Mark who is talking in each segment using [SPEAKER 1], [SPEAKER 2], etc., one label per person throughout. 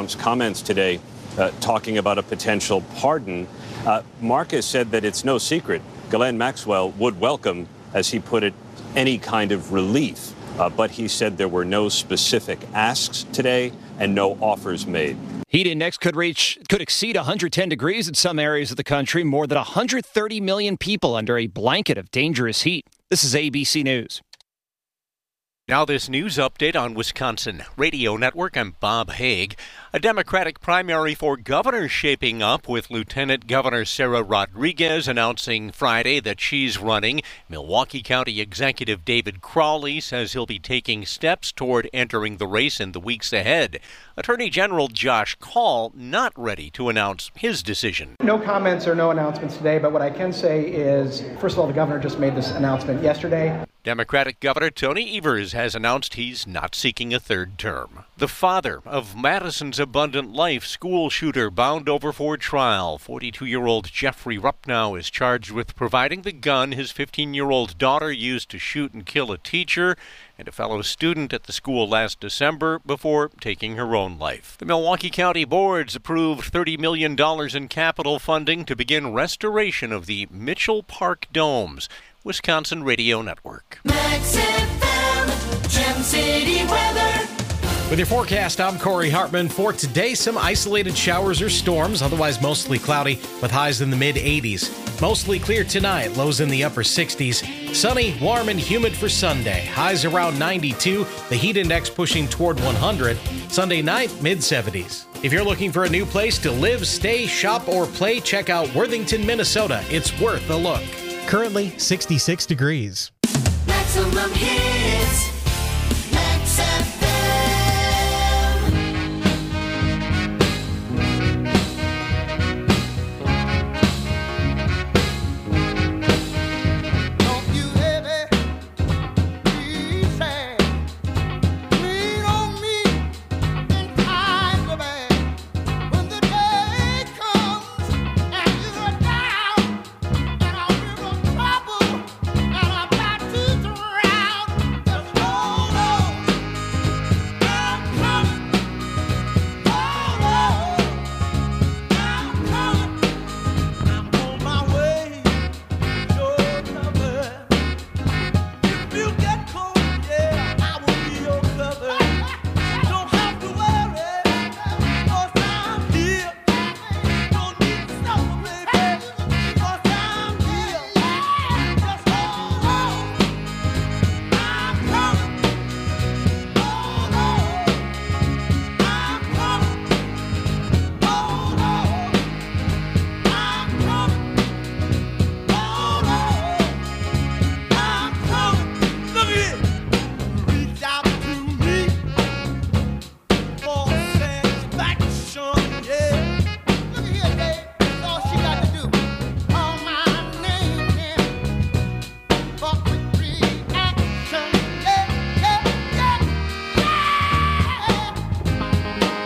[SPEAKER 1] Trump's comments today talking about a potential pardon. Marcus said that it's no secret Ghislaine Maxwell would welcome, as he put it, any kind of relief. But he said there were no specific asks today and no offers made.
[SPEAKER 2] Heat index could exceed 110 degrees in some areas of the country. More than 130 million people under a blanket of dangerous heat. This is ABC News.
[SPEAKER 3] Now this news update on Wisconsin Radio Network. I'm Bob Haig. A Democratic primary for governor shaping up, with Lieutenant Governor Sarah Rodriguez announcing Friday that she's running. Milwaukee County Executive David Crowley says he'll be taking steps toward entering the race in the weeks ahead. Attorney General Josh Kaul not ready to announce his decision.
[SPEAKER 4] No comments or no announcements today, but what I can say is, first of all, the governor just made this announcement yesterday.
[SPEAKER 3] Democratic Governor Tony Evers has announced he's not seeking a third term. The father of Madison's Abundant Life school shooter bound over for trial. 42-year-old Jeffrey Ruppnow is charged with providing the gun his 15-year-old daughter used to shoot and kill a teacher and a fellow student at the school last December before taking her own life. The Milwaukee County Boards approved $30 million in capital funding to begin restoration of the Mitchell Park domes. Wisconsin Radio Network.
[SPEAKER 5] Max FM, Gem City weather.
[SPEAKER 6] With your forecast, I'm Corey Hartman. For today, some isolated showers or storms, otherwise mostly cloudy with highs in the mid-80s. Mostly clear tonight, lows in the upper 60s. Sunny, warm, and humid for Sunday. Highs around 92, the heat index pushing toward 100. Sunday night, mid-70s. If you're looking for a new place to live, stay, shop, or play, check out Worthington, Minnesota. It's worth a look.
[SPEAKER 7] Currently 66 degrees.
[SPEAKER 5] Maximum hits. Max FM.
[SPEAKER 8] Don't you ever be sad. Lean on me in times of bad. When the day comes and you're down and I'm in trouble and I'm about to drown, just hold on. I'm coming. Hold on. I'm coming. I'm on my way. Your cover. If you get cold, yeah, I will be your cover. Don't have to worry, 'cause I'm here. Don't need to suffer, baby, 'cause I'm here. Just hold on. I'm coming. Hold on. I'm coming. Hold on. I'm coming. Hold on. I'm coming. Look at it. Reach out to me for satisfaction, yeah. Look at here, babe. That's all she got to do. Call my name, yeah. For quick reaction, yeah, yeah, yeah, yeah.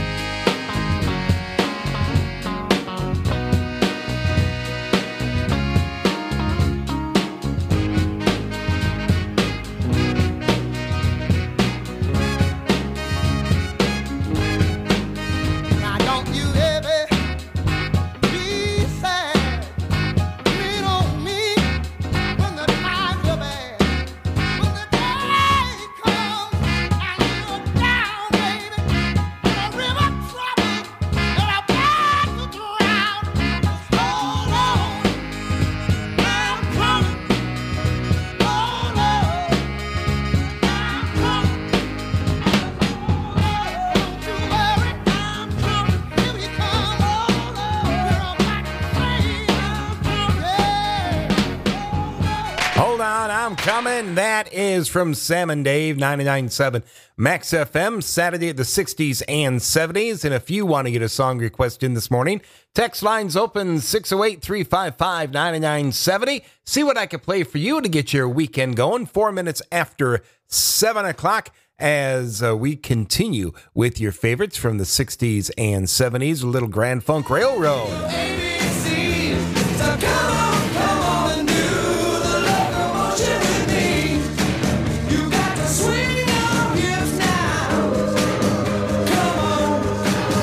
[SPEAKER 8] Now don't you ever be sad. Lean on me when the times are bad. When the day comes and you're down, baby, in a river trouble and I'm about to drown, just hold on. I'm coming. Hold on. I'm coming. Don't you worry, I'm coming. Here we come. Hold on. We're about to say I'm coming.
[SPEAKER 9] Hold on, I'm coming. That is from Sam and Dave, 99.7 Max FM, Saturday at the 60s and 70s. And if you want to get a song request in this morning, text lines open 608-355-9970. See what I can play for you to get your weekend going. 4 minutes after 7 o'clock as we continue with your favorites from the 60s and 70s, Little Grand Funk Railroad.
[SPEAKER 5] ABC, so come on and do the locomotion with me. You got to swing your hips now. Come on,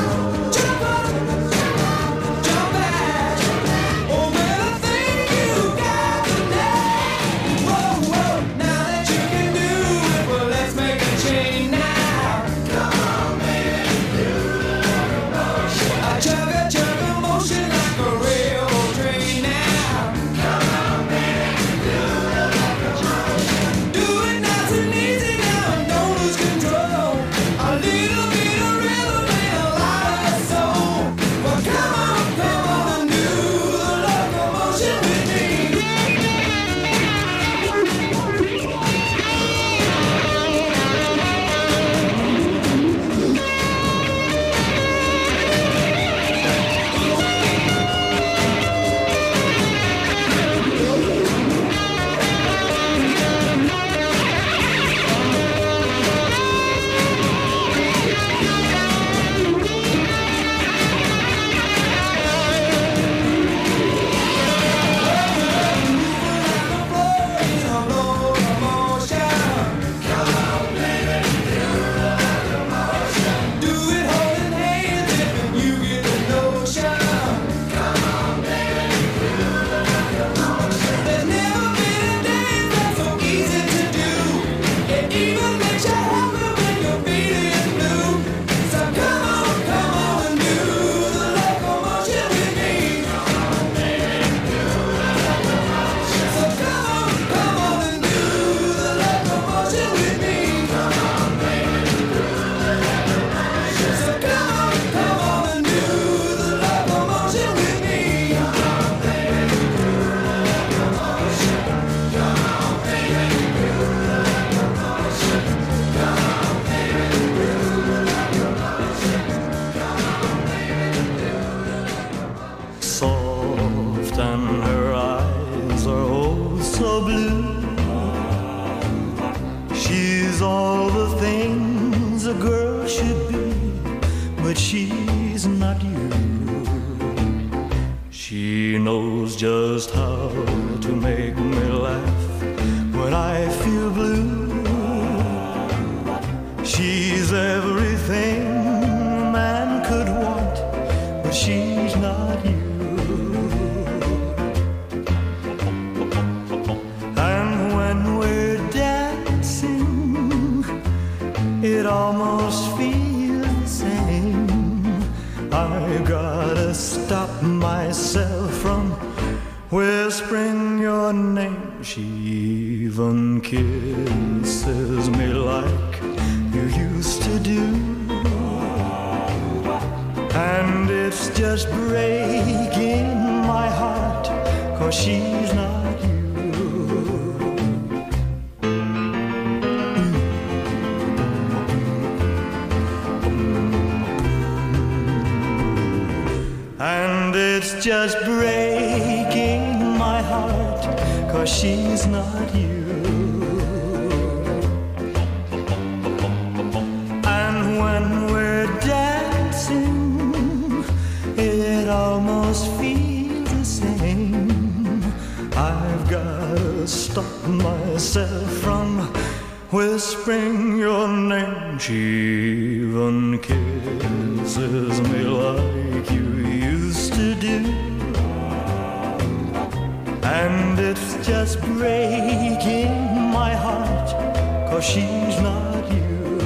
[SPEAKER 10] but she's not you. She knows just how to make me laugh when I feel blue. She's everything a man could want, but she's not you. And when we're dancing, it almost feels the same. I gotta stop myself from whispering your name. She even kisses me like you used to do. And it's just breaking my heart, 'cause she's not you. And it's just breaking my heart, 'cause she's not you. And when we're dancing, it almost feels the same. I've gotta stop myself from whispering your name. She even kisses me like you used to do. And it's just breaking my heart, 'cause she's not you.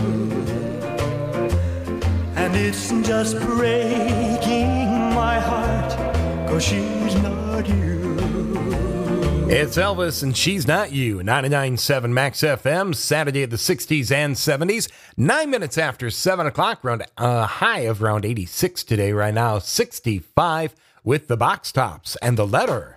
[SPEAKER 10] And it's just breaking my heart, 'cause she's not you.
[SPEAKER 9] It's Elvis and She's Not You. 99.7 Max FM, Saturday of the 60s and 70s. 9 minutes after 7 o'clock, around a high of around 86 today. Right now, 65 with the Box Tops and The Letter.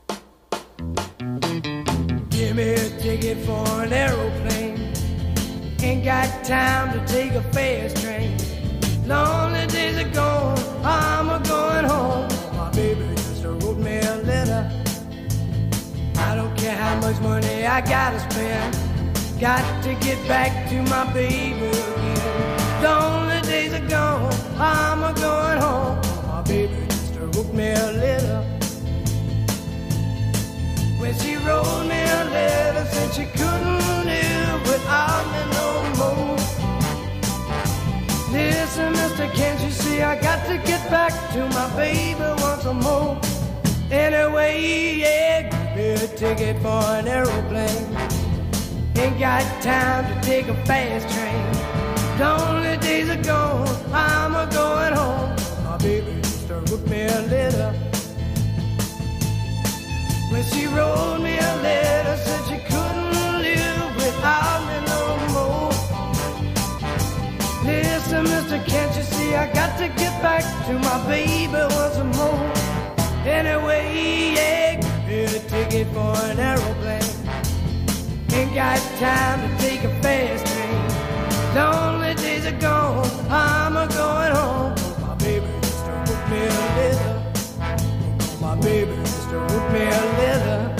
[SPEAKER 11] Give me a ticket for an aeroplane. Ain't got time to take a fast train. Lonely days are gone, I'm a-going home. My baby just wrote me a letter. I don't care how much money I gotta spend. Got to get back to my baby again. Lonely days are gone, I'm a-going home. My baby just wrote me a letter. When she wrote me a letter, said she couldn't live without me no more. Listen, mister, can't you see I got to get back to my baby once more. Anyway, yeah, give me a ticket for an aeroplane. Ain't got time to take a fast train. Lonely days are gone, I'm a-going home. My baby just wrote me a letter. When she wrote me a letter, said she couldn't live without me no more. Listen, mister, can't you see I got to get back to my baby once more. Anyway, yeah, give me a ticket for an aeroplane. Ain't got time to take a fast train. Lonely days are gone, I'm a-going home. My baby just wrote me a letter. My baby just wrote me a letter.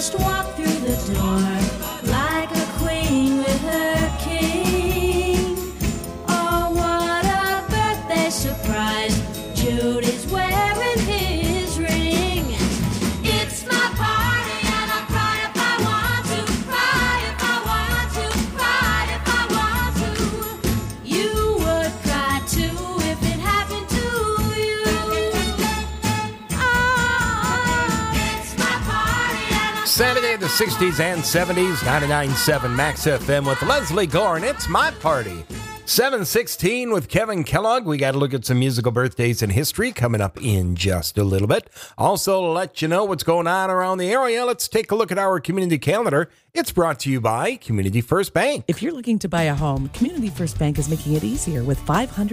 [SPEAKER 5] just walked through the door like a queen with her king. Oh, what a birthday surprise. Judy's wearing his ring. It's my party and I'll cry if I want to. Cry if I want to. Cry if I want to. You would cry too if it happened to you. Oh, it's my party and I'll
[SPEAKER 9] Saturday in the 60s and 70s, 99.7 Max FM with Leslie Gore, and it's my party. 7:16 with Kevin Kellogg. We got to look at some musical birthdays in history coming up in just a little bit. Also, to let you know what's going on around the area, let's take a look at our community calendar. It's brought to you by Community First Bank.
[SPEAKER 12] If you're looking to buy a home, Community First Bank is making it easier with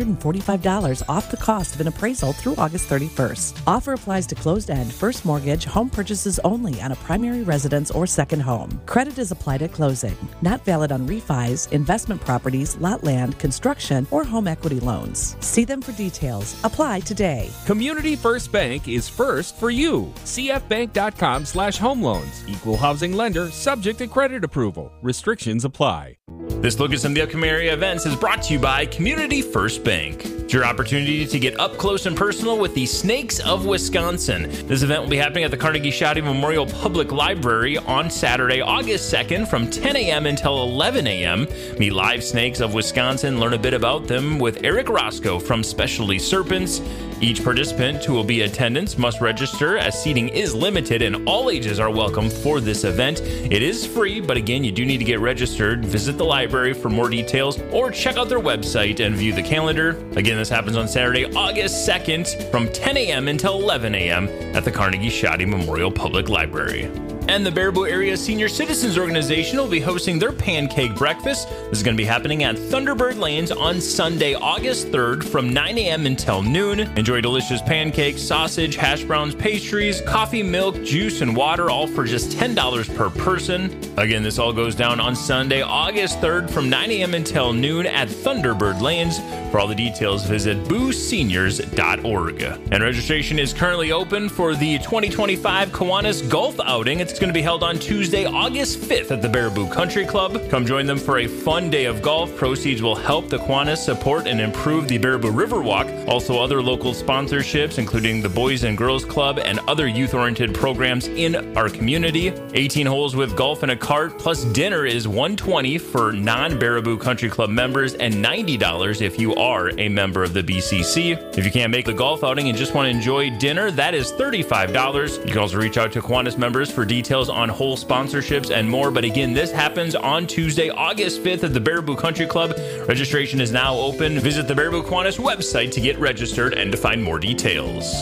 [SPEAKER 12] $545 off the cost of an appraisal through August 31st. Offer applies to closed-end, first mortgage, home purchases only on a primary residence or second home. Credit is applied at closing. Not valid on refis, investment properties, lot land, construction, or home equity loans. See them for details. Apply today.
[SPEAKER 13] Community First Bank is first for you. cfbank.com/home loans. Equal housing lender, subject to credit approval. Restrictions apply.
[SPEAKER 14] This look at some of the upcoming area events is brought to you by Community First Bank. It's your opportunity to get up close and personal with the Snakes of Wisconsin. This event will be happening at the Carnegie Shouty Memorial Public Library on Saturday, August 2nd from 10 a.m. until 11 a.m. Meet live snakes of Wisconsin, learn a bit about them with Eric Roscoe from Specialty Serpents. Each participant who will be in attendance must register as seating is limited and all ages are welcome for this event. It is free, but again, you do need to get registered. Visit the library for more details or check out their website and view the calendar. Again, this happens on Saturday, August 2nd from 10 a.m. until 11 a.m. at the Carnegie Shouty Memorial Public Library. And the Baraboo Area Senior Citizens Organization will be hosting their pancake breakfast. This is going to be happening at Thunderbird Lanes on Sunday, August 3rd from 9 a.m. until noon. Enjoy delicious pancakes, sausage, hash browns, pastries, coffee, milk, juice, and water, all for just $10 per person. Again, this all goes down on Sunday, August 3rd from 9 a.m. until noon at Thunderbird Lanes. For all the details, visit booseniors.org. And registration is currently open for the 2025 Kiwanis Golf Outing. It's going to be held on Tuesday, August 5th at the Baraboo Country Club. Come join them for a fun day of golf. Proceeds will help the Kiwanis support and improve the Baraboo Riverwalk. Also, other local sponsorships, including the Boys and Girls Club and other youth-oriented programs in our community. 18 holes with golf and a cart, plus dinner is $120 for non-Baraboo Country Club members and $90 if you are a member of the BCC. If you can't make the golf outing and just want to enjoy dinner, that is $35. You can also reach out to Kiwanis members for details on whole sponsorships and more. But again, this happens on Tuesday, August 5th at the Baraboo Country Club. Registration is now open. Visit the Baraboo Kiwanis website to get registered and to find more details.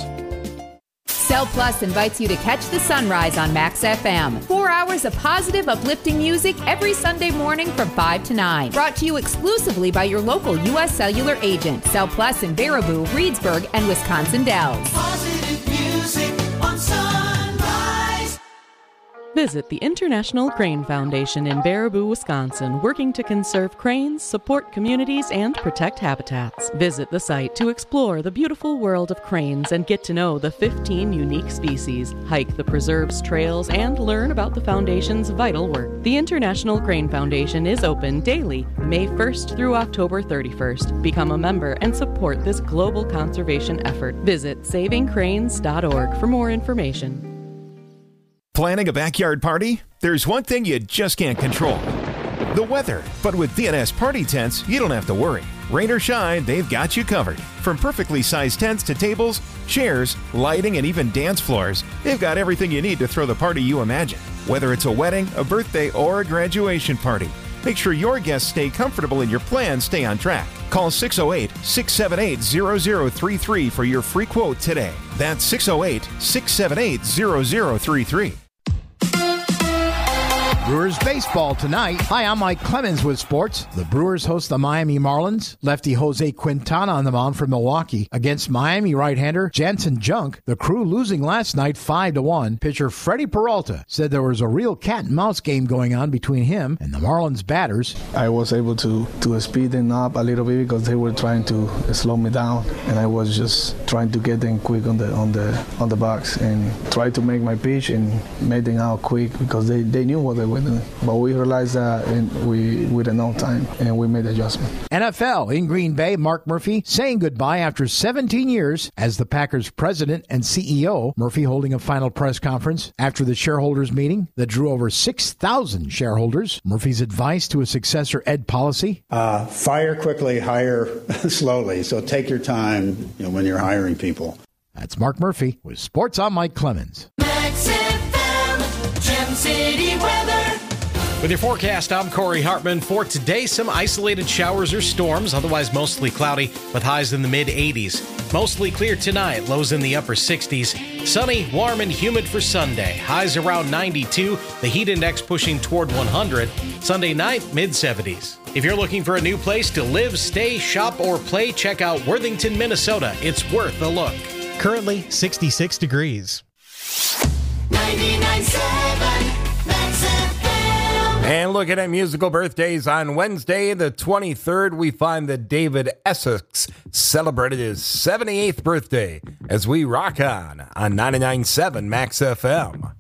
[SPEAKER 15] Cell Plus invites you to catch the sunrise on Max FM. 4 hours of positive, uplifting music every Sunday morning from 5 to 9. Brought to you exclusively by your local U.S. Cellular agent. Cell Plus in Baraboo, Reedsburg, and Wisconsin Dells.
[SPEAKER 5] Positive music on Sunrise.
[SPEAKER 16] Visit the International Crane Foundation in Baraboo, Wisconsin, working to conserve cranes, support communities, and protect habitats. Visit the site to explore the beautiful world of cranes and get to know the 15 unique species, hike the preserve's trails, and learn about the foundation's vital work. The International Crane Foundation is open daily, May 1st through October 31st. Become a member and support this global conservation effort. Visit savingcranes.org for more information.
[SPEAKER 17] Planning a backyard party? There's one thing you just can't control: the weather. But with DNS Party Tents, you don't have to worry. Rain or shine, they've got you covered. From perfectly sized tents to tables, chairs, lighting, and even dance floors, they've got everything you need to throw the party you imagine. Whether it's a wedding, a birthday, or a graduation party, make sure your guests stay comfortable and your plans stay on track. Call 608-678-0033 for your free quote today. That's 608-678-0033.
[SPEAKER 18] Brewers baseball tonight. Hi, I'm Mike Clemens with sports. The Brewers host the Miami Marlins. Lefty Jose Quintana on the mound for Milwaukee against Miami right-hander Jansen Junk. The Crew losing last night 5-1. Pitcher Freddie Peralta said there was a real cat-and-mouse game going on between him and the Marlins batters.
[SPEAKER 19] I was able to speed them up a little bit because they were trying to slow me down, and I was just trying to get them quick on the box and try to make my pitch and make them out quick because they knew what they were doing. But we realized that we didn't know time, and we made the adjustment.
[SPEAKER 18] NFL in Green Bay, Mark Murphy saying goodbye after 17 years as the Packers president and CEO. Murphy holding a final press conference after the shareholders meeting that drew over 6,000 shareholders. Murphy's advice to a successor, Ed Policy:
[SPEAKER 20] fire quickly, hire slowly. So take your time when you're hiring people.
[SPEAKER 18] That's Mark Murphy with Sports. I'm Mike Clemens.
[SPEAKER 10] Max FM, Gem City weather.
[SPEAKER 6] With your forecast, I'm Corey Hartman. For today, some isolated showers or storms, otherwise mostly cloudy with highs in the mid-80s. Mostly clear tonight, lows in the upper 60s. Sunny, warm, and humid for Sunday. Highs around 92, the heat index pushing toward 100. Sunday night, mid-70s. If you're looking for a new place to live, stay, shop, or play, check out Worthington, Minnesota. It's worth a look.
[SPEAKER 7] Currently 66 degrees.
[SPEAKER 10] 99.7 Max FM.
[SPEAKER 9] And looking at musical birthdays on Wednesday, the 23rd, we find that David Essex celebrated his 78th birthday as we rock on 99.7 Max FM.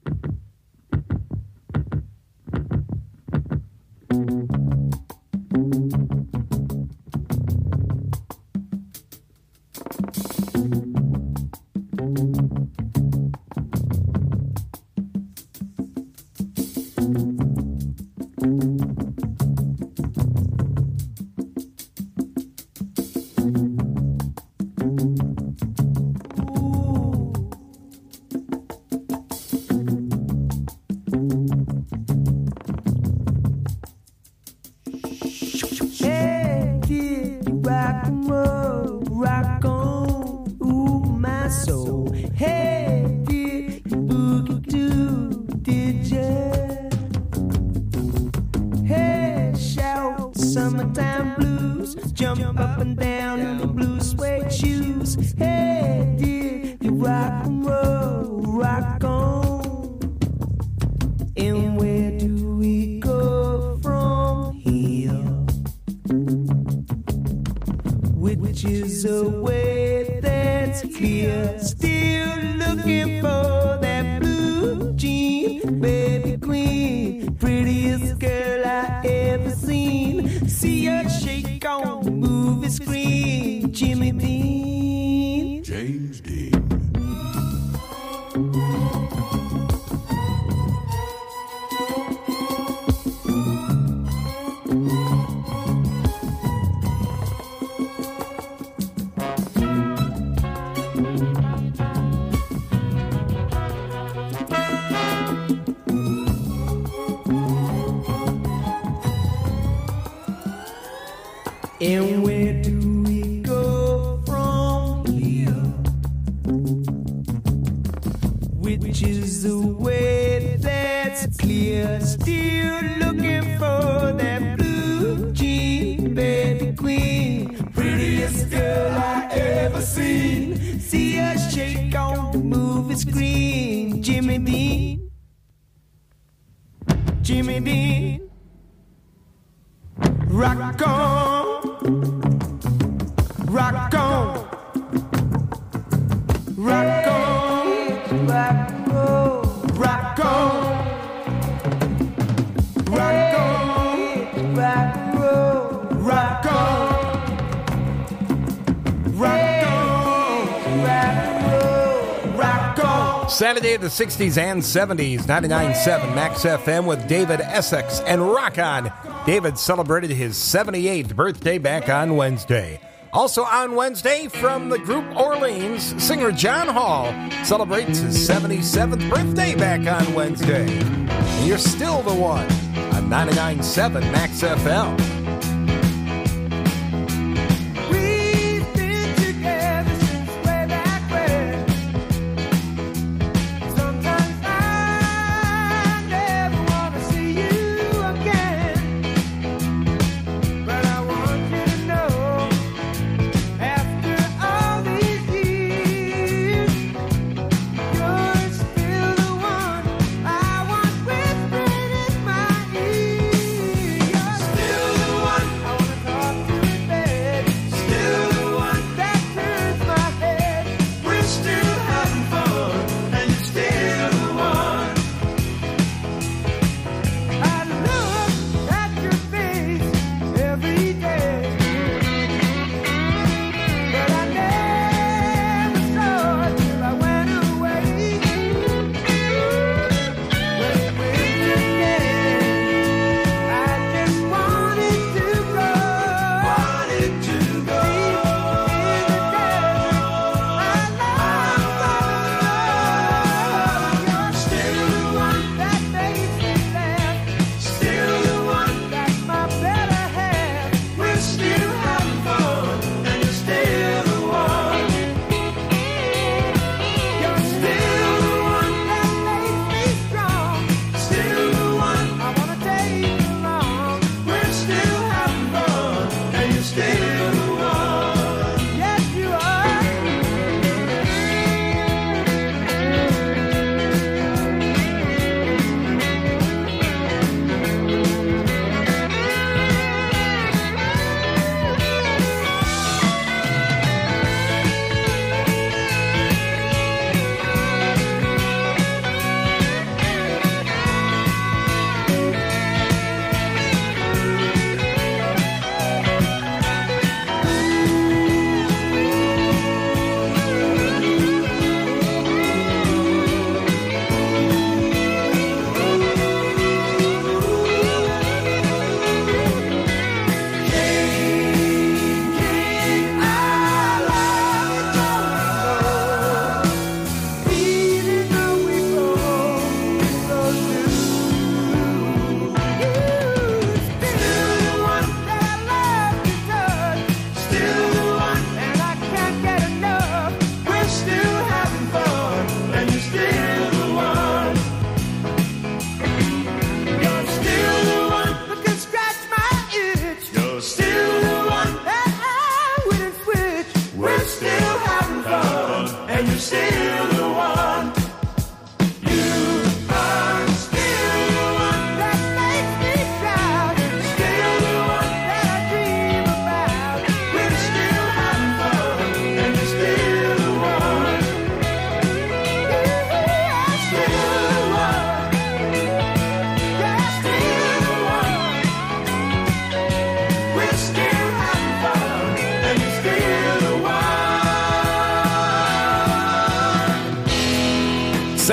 [SPEAKER 11] Hey, kid, rock and roll, rock on, ooh, my soul. Hey, kid, boogie too, did ya? Hey, shout, summertime blues, jump up and down in the blue suede shoes. Hey, kid, you rock and roll, rock on. And where do we go from here? Which is a way that's clear. Still looking for that blue jean, baby queen, prettiest girl I ever seen. See her shake on the movie screen. Jimmy Dean, James Dean. And where do we go from here? Which is the way that's clear. Still looking for that blue jean, baby queen, prettiest girl I ever seen. See her shake on the movie screen. Jimmy Dean, Jimmy Dean, rock on. Rock on, rock on, rock on, rock on, rock on, rock on, rock on, rock on.
[SPEAKER 9] Saturday, the 60s and 70s, 99.7 Max FM with David Essex and Rock On. David celebrated his 78th birthday back on Wednesday. Also on Wednesday, from the group Orleans, singer John Hall celebrates his 77th birthday back on Wednesday. And you're still the one on 99.7 Max FM.
[SPEAKER 11] We've been together since way back when. Sometimes I never wanna see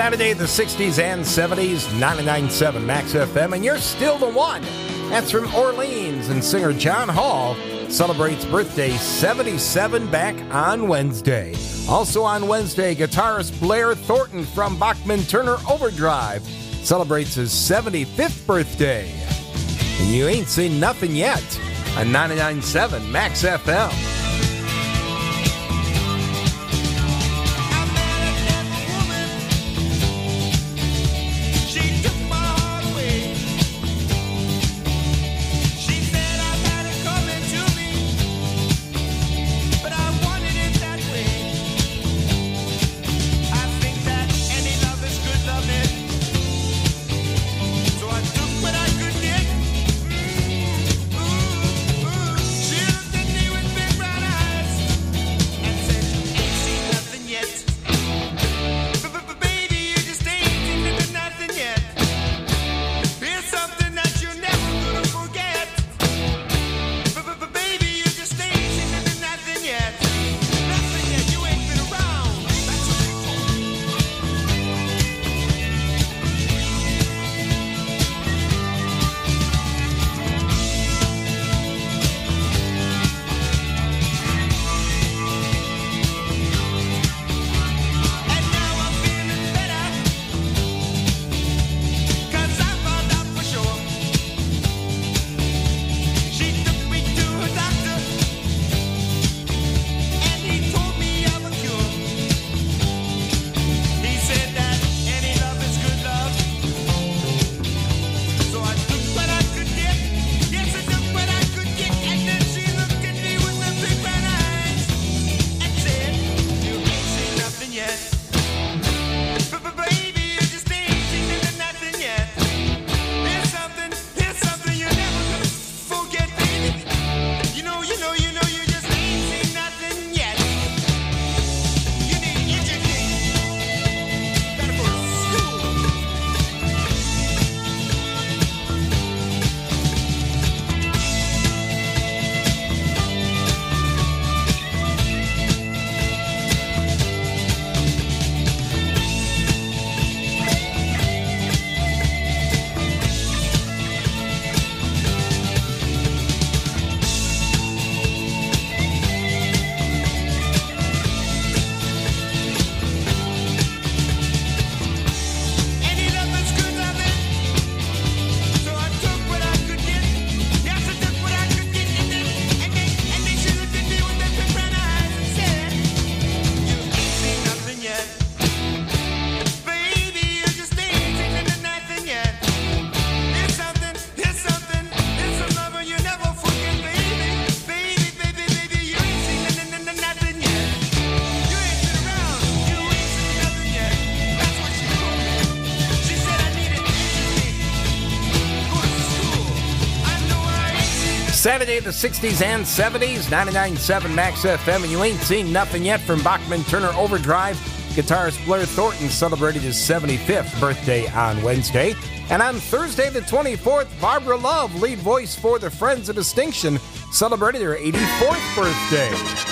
[SPEAKER 9] Saturday, the 60s and 70s, 99.7 Max FM, and you're still the one. That's from Orleans, and singer John Hall celebrates birthday 77 back on Wednesday. Also on Wednesday, guitarist Blair Thornton from Bachman Turner Overdrive celebrates his 75th birthday. And you ain't seen nothing yet on 99.7 Max FM. Saturday, the 60s and 70s, 99.7 Max FM, and you ain't seen nothing yet from Bachman Turner Overdrive. Guitarist Blair Thornton celebrated his 75th birthday on Wednesday. And on Thursday, the 24th, Barbara Love, lead voice for the Friends of Distinction, celebrated her 84th birthday.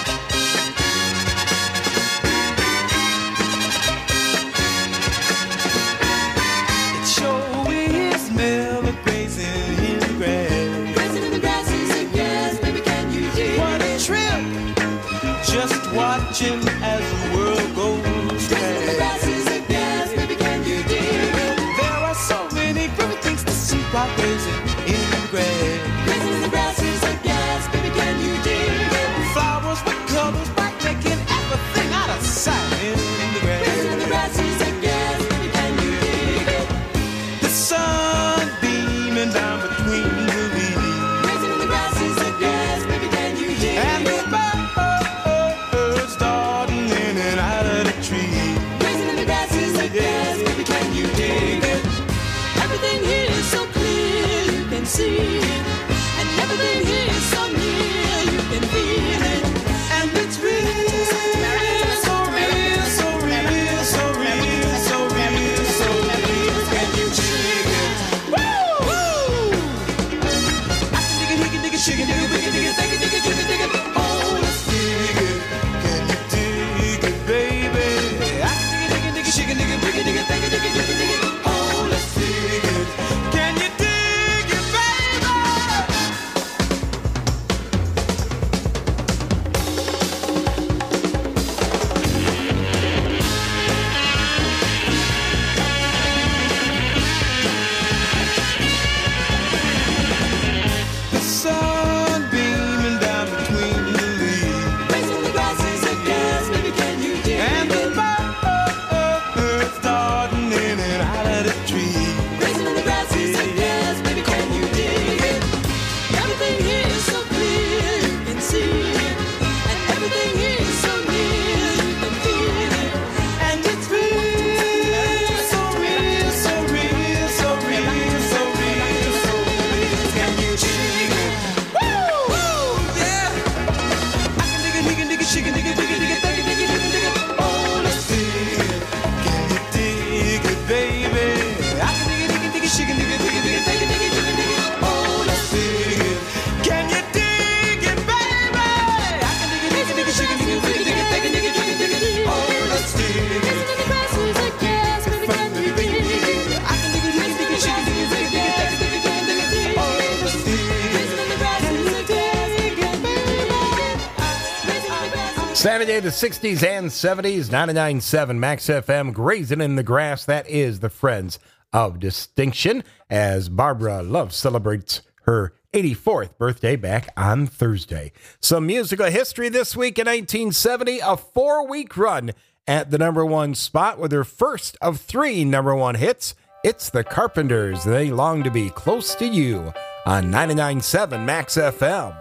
[SPEAKER 10] Watching as the world goes past. The grass is a gas, baby, can you dig it? There are so many great things to see while grazing in the grass. Grazing in the grass is a gas, baby, can you dig it? Flowers with colors bright, making everything out of sight in the grass. Grazing in the grass is a gas, baby, can you dig it? The sun beaming down between the leaves. Grazing in the grass is a gas, baby, can you dig it? And the see it, and everything here is so near, you can feel it, and it's real, so real, so real, so real, so real, so real, can you dig it? Woo! Woo! I can dig it, shake it, dig it, dig it, dig it, dig it, dig it, dig it, oh, let's dig it, can you dig it, baby? I can dig it, shake it, dig it, dig it, dig it, dig it. Oh, let's dig it. Can you dig it, baby? I can dig it, dig it, dig it, dig it, dig it, dig it, dig it, dig it, dig it, dig it. Oh, let's dig it. I can dig it, dig it, dig it, dig it, dig it, dig it, dig it, dig it, dig it. Oh, let's dig it.
[SPEAKER 9] Saturday, the 60s and 70s, 99.7 Max FM, grazing in the grass. That is the Friends of Distinction, as Barbara Love celebrates her 84th birthday back on Thursday. Some musical history this week in 1970, a 4-week run at the number one spot with her first of 3 number one hits. It's the Carpenters. They long to be close to you on 99.7 Max FM.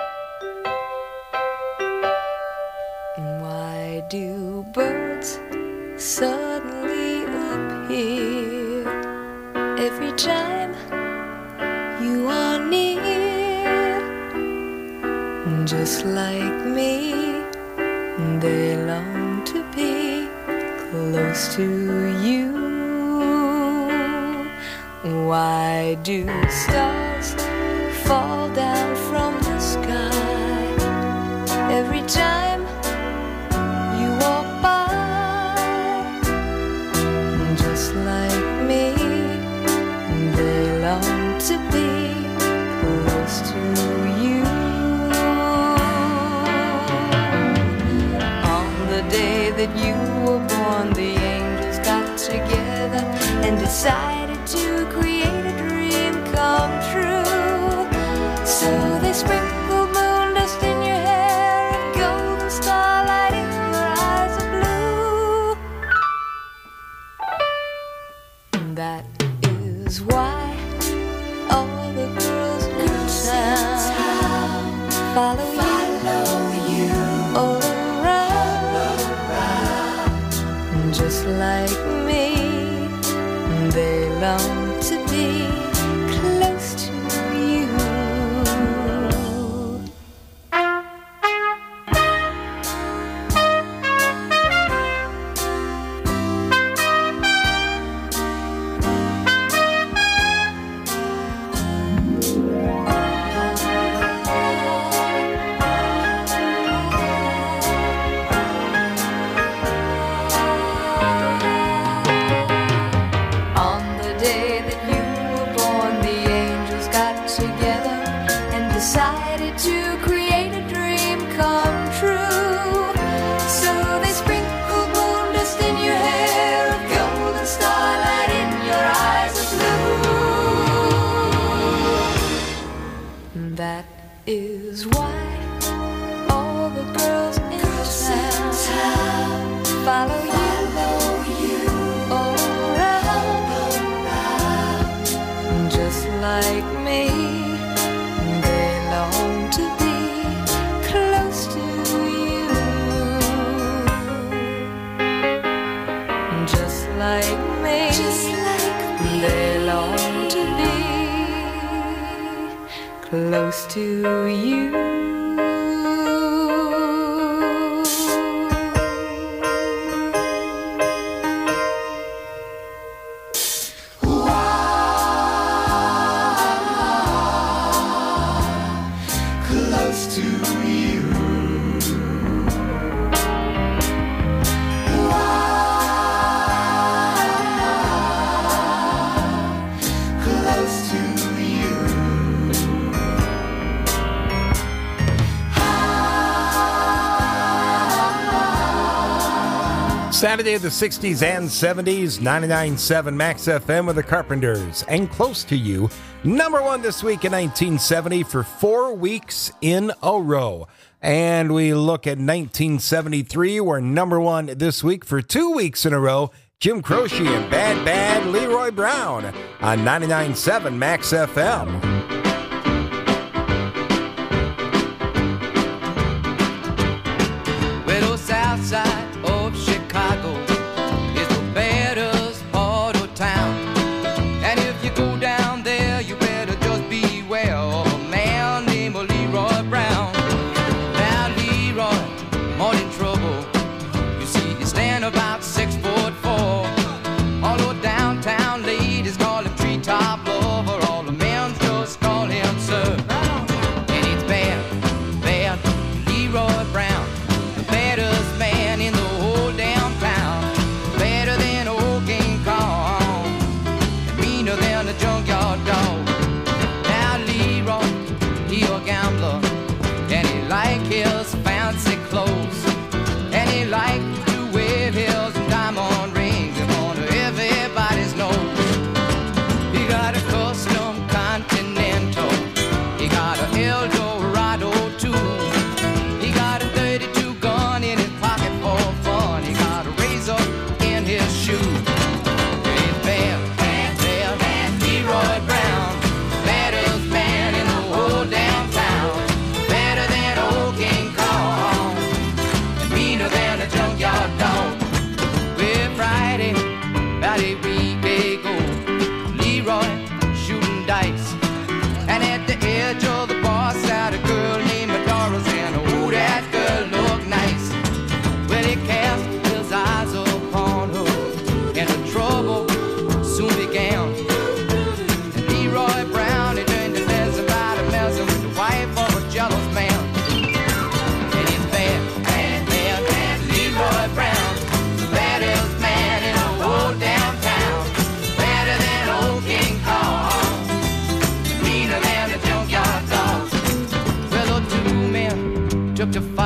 [SPEAKER 21] Why do birds suddenly appear every time you are near? Just like me, they long to be close to you. Why do stars fall down from the sky every time you walk by? Just like me, they long to be close to you. On the day that you were born, the angels got together and decided to create a dream come true. So they sprinkled moon dust in your hair and golden starlight in your eyes of blue. That is why all the girls in town follow you all around. Just like me, they long to be close to you. On the day that you were born, the angels got together and decided to create a dream come true. So they sprinkled moon dust in your hair, a golden starlight in your eyes of blue. That is why all the girls in town follow you all around. Just like me, they long to be close to you. Just like me, they long to be close to you.
[SPEAKER 10] Close to you. Close to you.
[SPEAKER 9] Saturday of the 60s and 70s, 99.7 Max FM with the Carpenters, and Close to You, number one this week in 1970 for 4 weeks in a row. And we look at 1973, we're number one this week for 2 weeks in a row. Jim Croce and Bad Bad Leroy Brown on 99.7 Max FM.
[SPEAKER 10] Well, the south side of Chicago is the baddest part of town. And if you go down there, you better just beware of a man named Leroy Brown. Now, Leroy, morning trouble. You see, you stand about 6'4". All the downtown ladies call him treetop.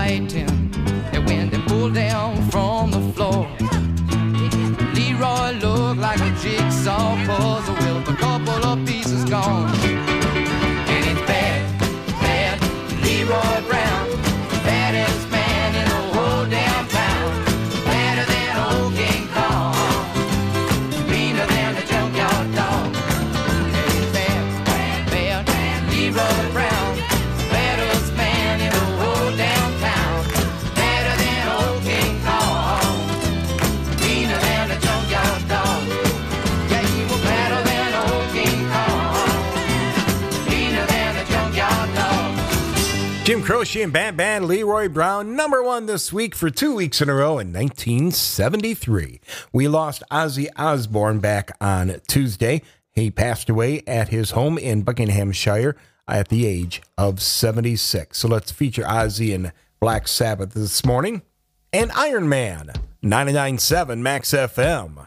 [SPEAKER 11] fighting. And when they pulled down from the floor, Leroy looked like a jigsaw puzzle with a couple of pieces gone. And it's bad, bad Leroy Brown, baddest man in the whole damn town, badder than old King Kong, meaner than the junkyard dog. And it's bad, bad, bad Leroy Brown, baddest man in the whole damn town, badder than old King Kong, meaner than the junkyard dog. Yeah, he was badder than old King Kong, meaner than the junkyard dog.
[SPEAKER 9] Jim Croce and Band Leroy Brown, number one this week for 2 weeks in a row in 1973. We lost Ozzy Osbourne back on Tuesday. He passed away at his home in Buckinghamshire at the age of 76. So let's feature Ozzy and Black Sabbath this morning. And Iron Man, 99.7 Max FM.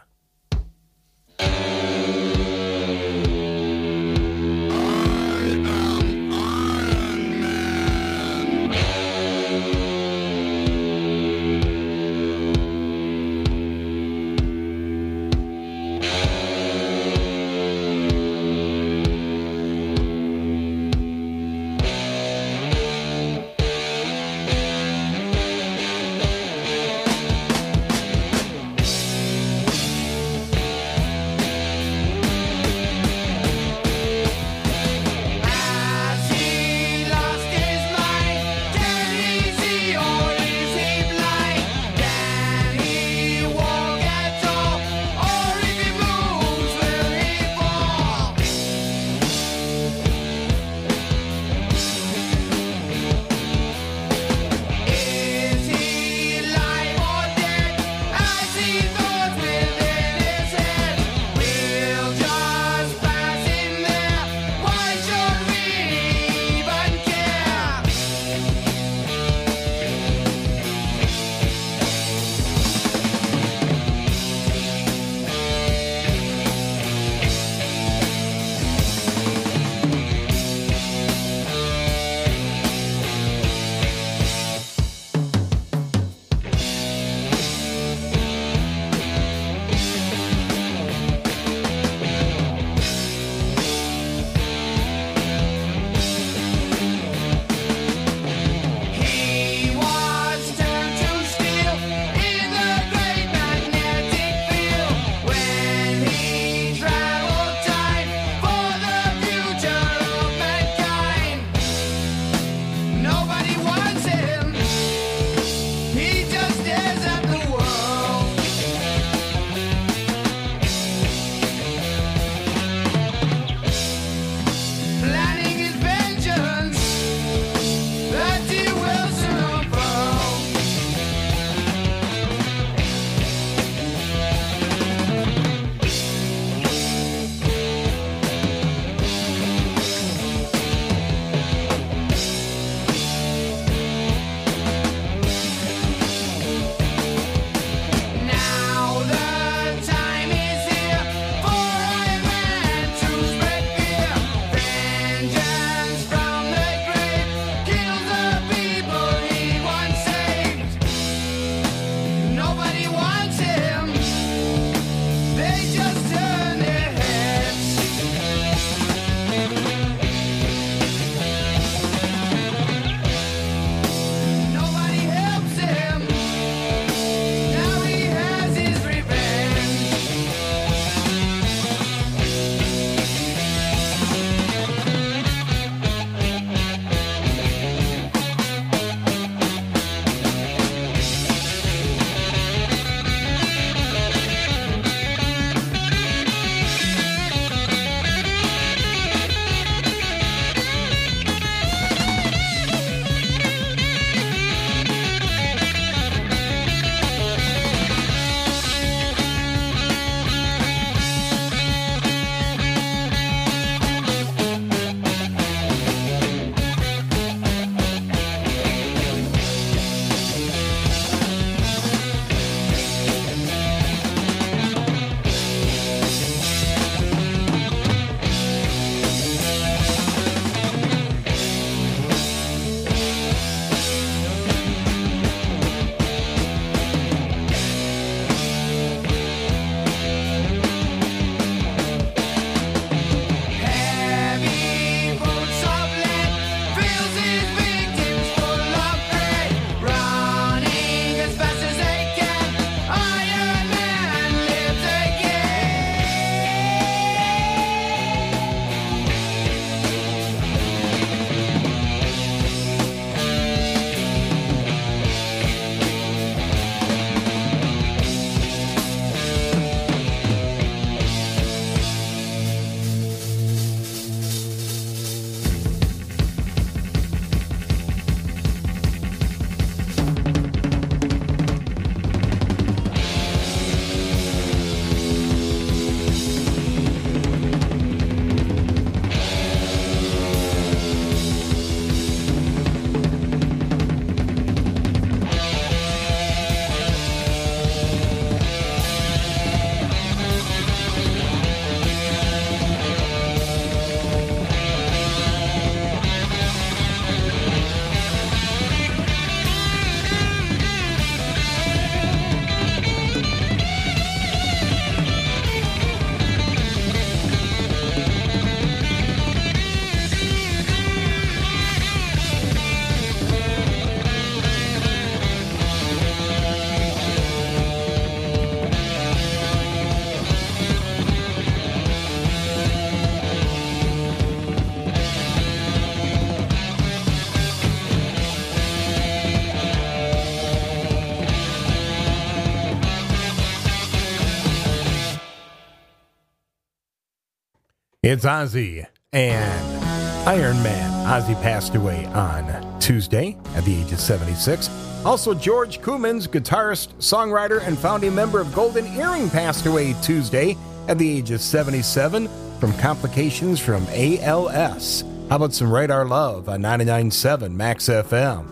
[SPEAKER 9] It's Ozzy and Iron Man. Ozzy passed away on Tuesday at the age of 76. Also, George Koumans, guitarist, songwriter, and founding member of Golden Earring, passed away Tuesday at the age of 77 from complications from ALS. How about some Radar Love on 99.7 Max FM?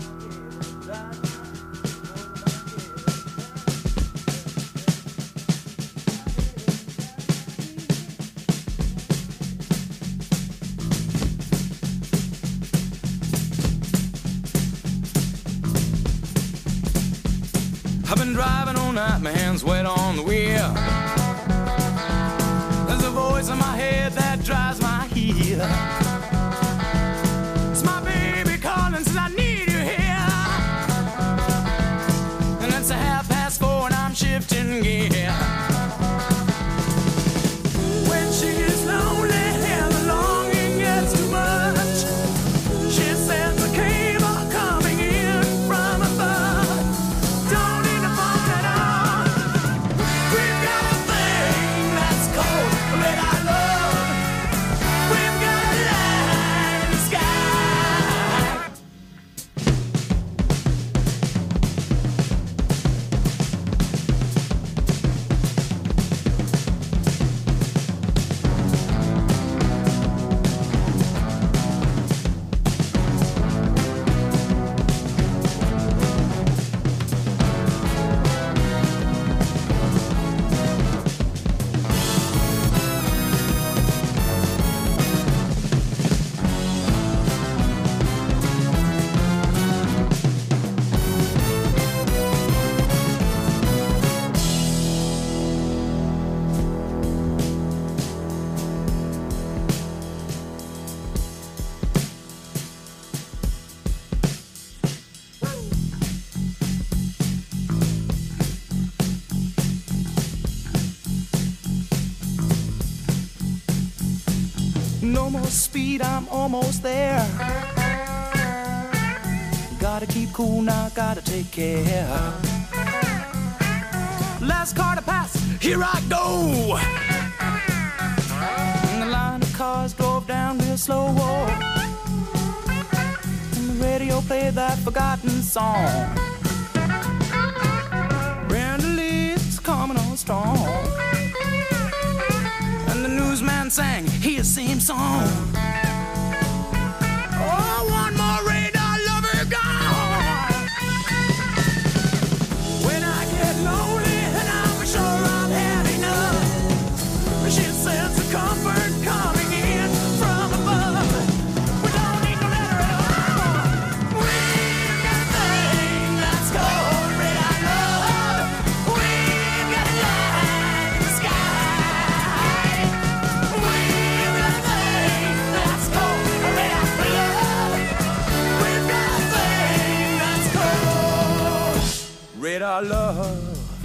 [SPEAKER 10] I've been driving all night, my hands wet on the wheel. There's a voice in my head that drives my heel. It's my baby calling, says I need you here. And it's 4:30 and I'm shifting gear. When she gets lonely and the longing gets too much, she says the cable coming in from above. Don't need to bump it on. We've got a thing that's called red eye love. We've got a light in the sky. No more speed, I'm almost there. Gotta keep cool now, gotta take care. Last car to pass, here I go. And the line of cars drove down real slow. And the radio played that forgotten song. Brenda Lee's coming on strong. And the newsman sang his same song. Oh, one more radar lover gone. When I get lonely and I'm sure I've had enough, she says the comfort coming in from above. We don't need no letter at all. We've got a thing that's called radar love. We've got a light in the sky. We've got a thing that's called radar love. We've got a thing that's called radar love.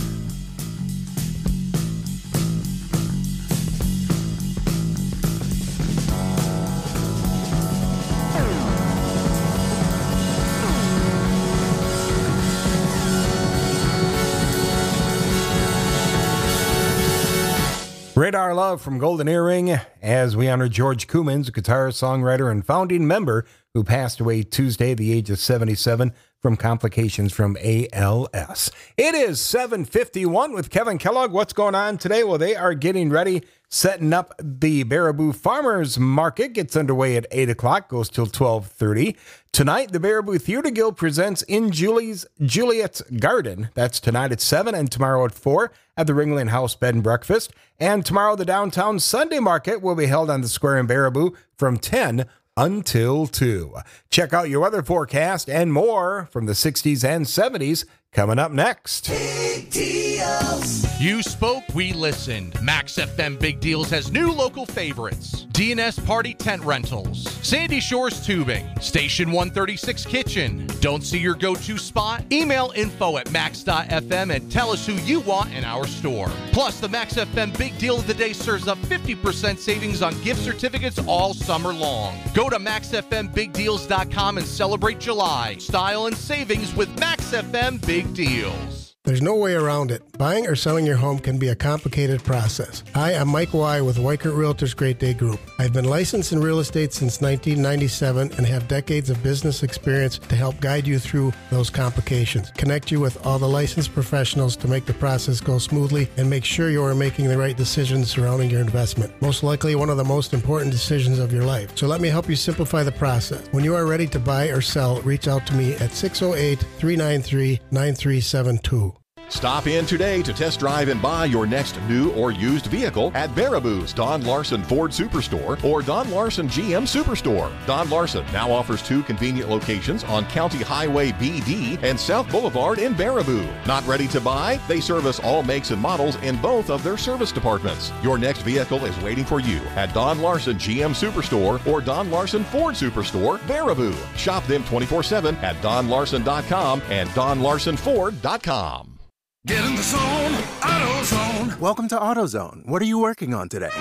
[SPEAKER 9] Radar Love from Golden Earring as we honor George Koumans, guitarist, songwriter, and founding member who passed away Tuesday at the age of 77 from complications from ALS. It is 7:51 with Kevin Kellogg. What's going on today? Well, they are getting ready, setting up the Baraboo Farmers Market. Gets underway at 8 o'clock, goes till 12:30. Tonight, the Baraboo Theater Guild presents In Juliet's Garden. That's tonight at 7 and tomorrow at 4 at the Ringling House Bed and Breakfast. And tomorrow, the Downtown Sunday Market will be held on the square in Baraboo from 10 until 2. Check out your weather forecast and more from the 60s and 70s coming up next.
[SPEAKER 1] Big deals. You spoke, we listened. Max FM Big Deals has new local favorites. D&S Party Tent Rentals, Sandy Shores Tubing, Station 136 Kitchen. Don't see your go-to spot? Email info@max.fm and tell us who you want in our store. Plus, the Max FM Big Deal of the Day serves up 50% savings on gift certificates all summer long. Go to maxfmbigdeals.com and celebrate July, style, and savings with Max FM Big Deals.
[SPEAKER 2] There's no way around it. Buying or selling your home can be a complicated process. Hi, I'm Mike Y. with Weichert Realtors Great Day Group. I've been licensed in real estate since 1997 and have decades of business experience to help guide you through those complications, connect you with all the licensed professionals to make the process go smoothly, and make sure you are making the right decisions surrounding your investment. Most likely one of the most important decisions of your life. So let me help you simplify the process. When you are ready to buy or sell, reach out to me at 608-393-9372.
[SPEAKER 22] Stop in today to test drive and buy your next new or used vehicle at Baraboo's Don Larson Ford Superstore or Don Larson GM Superstore. Don Larson now offers 2 convenient locations on County Highway BD and South Boulevard in Baraboo. Not ready to buy? They service all makes and models in both of their service departments. Your next vehicle is waiting for you at Don Larson GM Superstore or Don Larson Ford Superstore, Baraboo. Shop them 24/7 at donlarson.com and donlarsonford.com.
[SPEAKER 23] Get in the zone, AutoZone. Welcome to AutoZone. What are you working on today?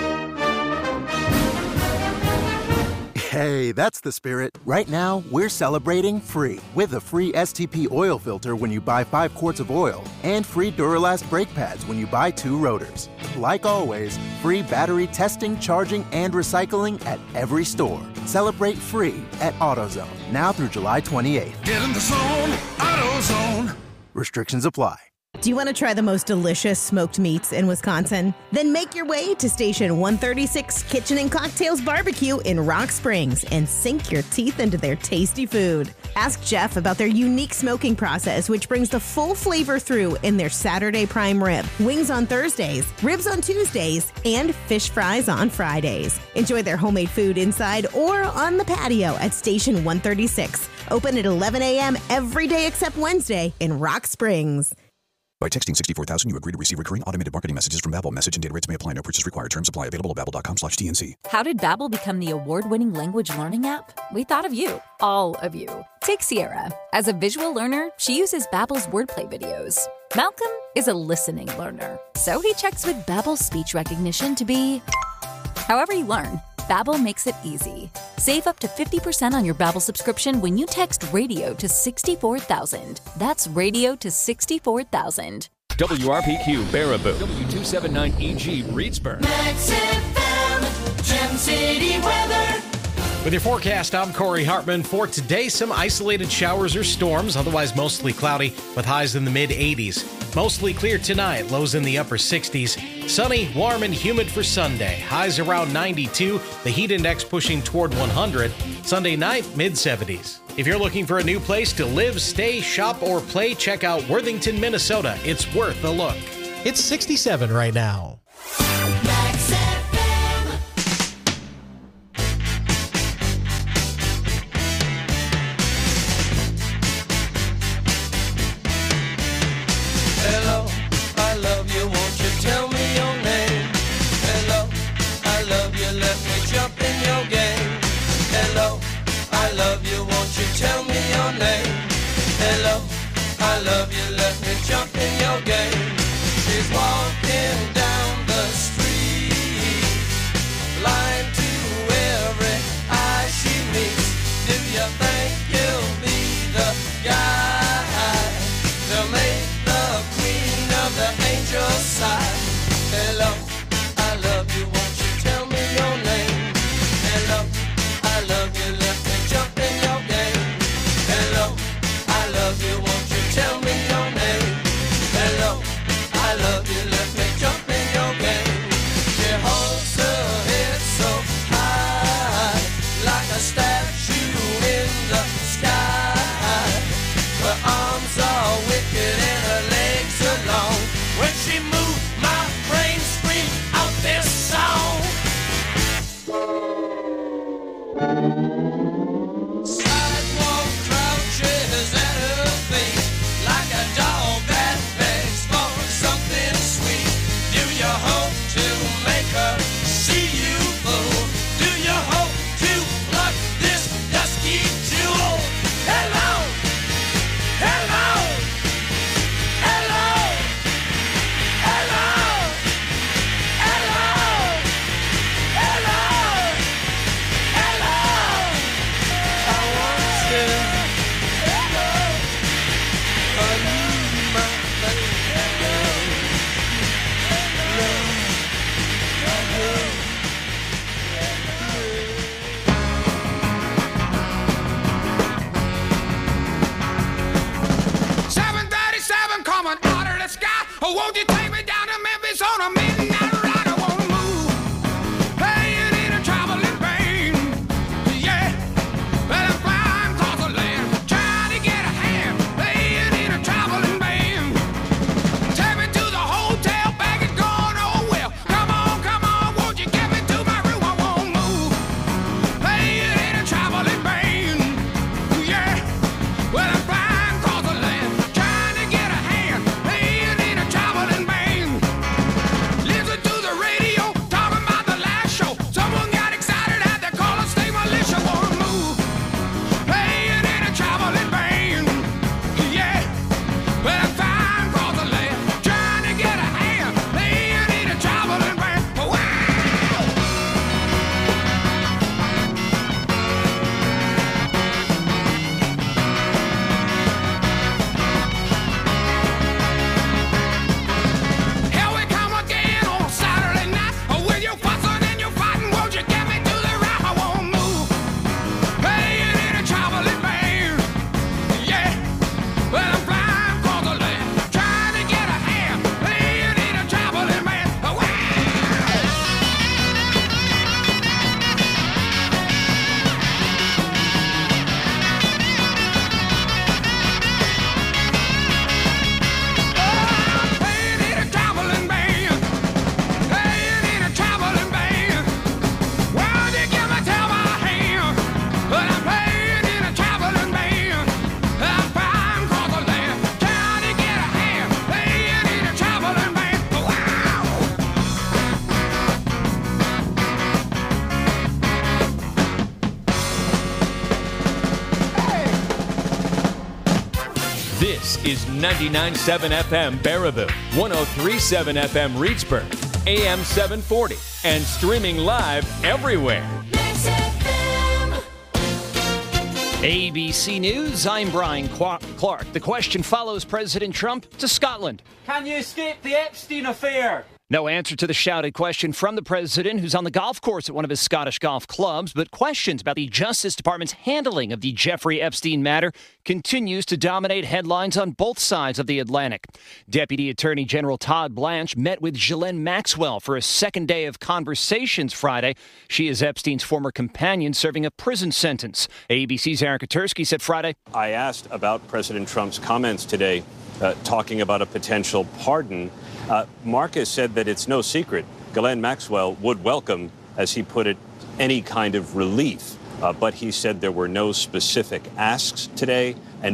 [SPEAKER 23] Hey, that's the spirit. Right now, we're celebrating free with a free STP oil filter when you buy 5 quarts of oil and free Duralast brake pads when you buy 2 rotors. Like always, free battery testing, charging, and recycling at every store. Celebrate free at AutoZone, now through July 28th. Get in the zone, AutoZone. Restrictions apply.
[SPEAKER 24] Do you want to try the most delicious smoked meats in Wisconsin? Then make your way to Station 136 Kitchen and Cocktails Barbecue in Rock Springs and sink your teeth into their tasty food. Ask Jeff about their unique smoking process, which brings the full flavor through in their Saturday prime rib, wings on Thursdays, ribs on Tuesdays, and fish fries on Fridays. Enjoy their homemade food inside or on the patio at Station 136. Open at 11 a.m. every day except Wednesday in Rock Springs.
[SPEAKER 25] By texting 64,000, you agree to receive recurring automated marketing messages from Babbel. Message and data rates may apply. No purchase required. Terms apply. Available at babbel.com/TNC.
[SPEAKER 26] How did Babbel become the award-winning language learning app? We thought of you. All of you. Take Sierra. As a visual learner, she uses Babbel's wordplay videos. Malcolm is a listening learner, so he checks with Babbel's speech recognition to be... However you learn, Babbel makes it easy. Save up to 50% on your Babbel subscription when you text radio to 64,000. That's radio to 64,000.
[SPEAKER 13] WRPQ Baraboo. W279EG Reedsburg.
[SPEAKER 5] Max FM, Gem City weather.
[SPEAKER 6] With your forecast, I'm Corey Hartman. For today, some isolated showers or storms, otherwise mostly cloudy with highs in the mid-80s. Mostly clear tonight, lows in the upper 60s. Sunny, warm, and humid for Sunday. Highs around 92, the heat index pushing toward 100. Sunday night, mid-70s. If you're looking for a new place to live, stay, shop, or play, check out Worthington, Minnesota. It's worth a look.
[SPEAKER 7] It's 67 right now.
[SPEAKER 10] Hello, I love you, won't you tell me your name? Hello, I love you, let me jump in your game. Hello, I love you, won't you tell me your name? Hello, I love you, let me jump in your game. She's walking down the street, blind to every eye she meets. Do you think you'll be the guy to make the queen of the angels sigh? Hello, I love you, won't you tell me your name? Hello, I love you, let me jump in your game. Hello, I love you, won't you tell me your name? Hello, I love you, let me jump in your game. She holds her head so high, like a statue in the sky. Her arms are wicked and her legs are long. When she moves, my brain screams out this song. Sidewalk crouches at her feet, like a dog that begs for something sweet. Do you hope to make her see you, fool? Do you hope to pluck this dusky jewel? Hello, hello, hello, hello, hello, hello, hello.
[SPEAKER 3] is 99.7 FM Baraboo, 103.7 FM Reedsburg, AM 740, and streaming live everywhere.
[SPEAKER 4] ABC News, I'm Brian Clark. The question follows President Trump to Scotland.
[SPEAKER 8] Can you escape the Epstein affair?
[SPEAKER 4] No answer to the shouted question from the president, who's on the golf course at one of his Scottish golf clubs, but questions about the Justice Department's handling of the Jeffrey Epstein matter continues to dominate headlines on both sides of the Atlantic. Deputy Attorney General Todd Blanche met with Ghislaine Maxwell for a second day of conversations Friday. She is Epstein's former companion serving a prison sentence. ABC's Aaron Katursky said Friday,
[SPEAKER 12] I asked about President Trump's comments today, talking about a potential pardon. Marcus said that it's no secret Ghislaine Maxwell would welcome, as he put it, any kind of relief. But he said there were no specific asks today. And